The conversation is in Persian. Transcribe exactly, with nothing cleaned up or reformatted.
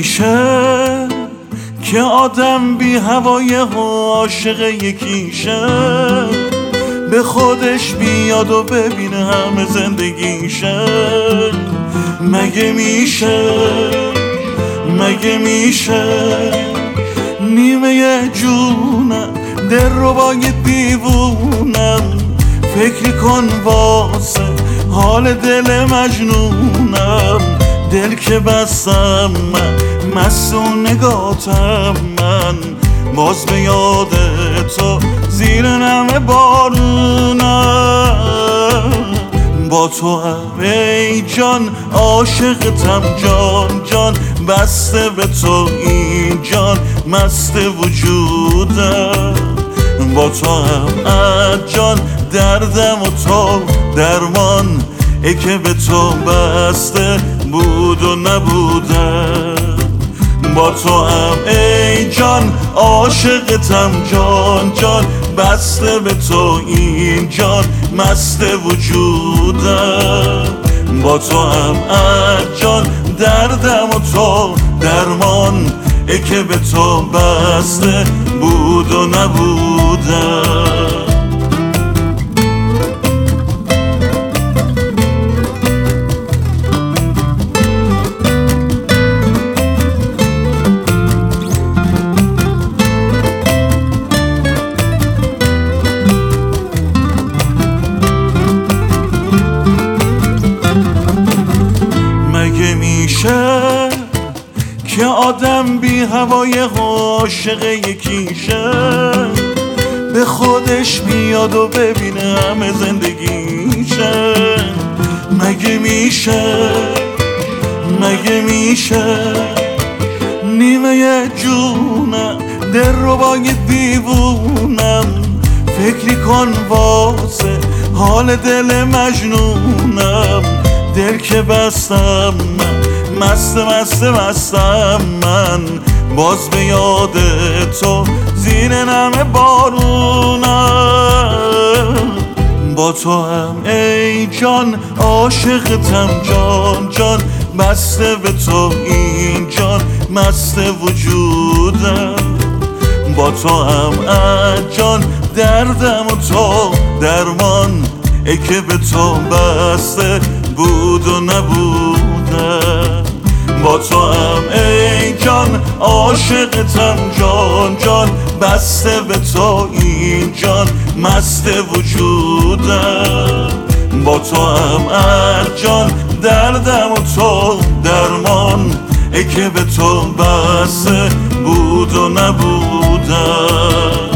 میشه که آدم بی هوای عاشق یکیشه، به خودش بیاد و ببینه همه زندگیشه. مگه میشه مگه میشه نیمه جونم دلربای دیوونم، فکر کن واسه حال دل مجنونم. دل که بستم من مست و نگاتم من، باز به یاد تو زیر نم بارونم. با تو هم ای جان عاشقتم جان جان، بسته به تو این جان مست وجودم. با تو هم از جان دردم و تو درمان، ای که به تو بسته بود و نبودم. با تو هم ای جان عاشقتم جان جان، بسته به تو این جان مست وجودم. با تو هم از جان دردم و تو درمان، ای که به تو بسته بود و نبودم. مگه میشه که آدم بی هوای عاشق یکیشه، به خودش بیاد و ببینه همه زندگیشه. مگه میشه مگه میشه نیمه جونم دلربای دیوونم، فکری کن واسه حال دل مجنونم. دل که بستم من مست مست مستم من، باز به یاد تو زیر نم بارونم. با تو هم ای جان عاشقتم جان جان، بسته به تو این جان مست وجودم. با تو هم از جان دردم و تو درمان، ای که به تو بسته بود و نبودم. با تو هم ای جان عاشقتم جان جان، بسته به تو این جان مست وجودم. با تو هم از جان دردم و تو درمان، ای که به تو بسته بود و نبودم.